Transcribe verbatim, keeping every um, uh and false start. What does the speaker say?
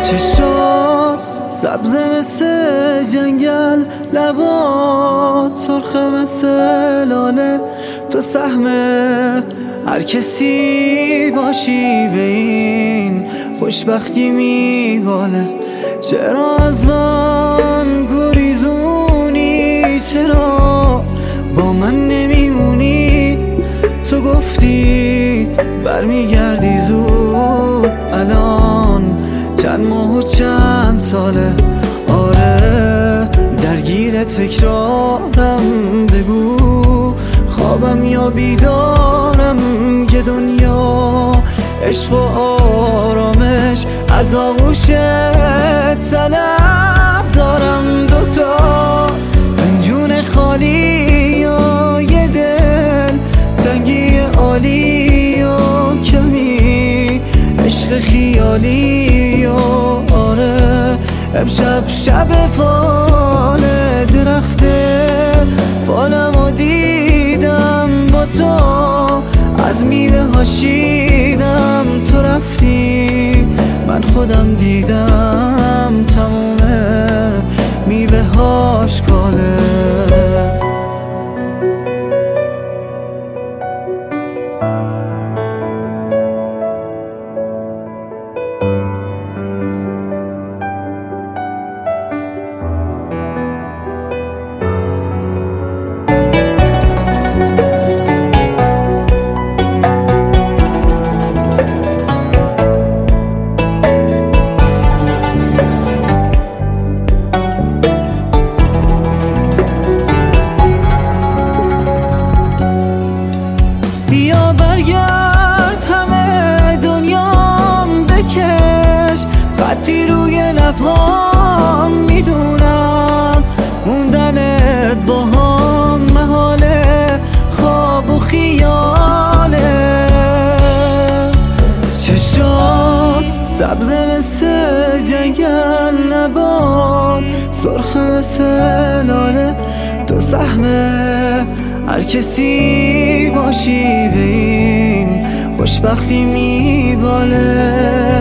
چشات سبز مثل جنگل، لبات سرخ مثل لاله. تو سهم هر کسی باشی به این خوشبختی میباله. چرا از من گریزونی؟ چرا با من نمیمونی؟ تو گفتی برمیگردی زود، الان چند ماه و چند ساله. آره درگیر تکرارم، بگو خوابم یا بیدارم که دنیا عشق و آرامش از آغوش طلب دارم. دوتا پنجون خالی یا یه دل تنگی عالی و کمی عشق خیالی. و آره امشب شب فال درخت فالمو دیدم، با تو از میوه هاشیدم. تو رفتی من خودم دیدم تموم میوه هاش کاله. بیا برگرد همه دنیام بکش خطی روی لبهام. میدونم موندنت با هم محاله، خواب و خیاله. چشات سبز مثل جنگل، لبات سرخ مثل لاله. تو سهم هر کسی باشی به این خوشبختی میباله.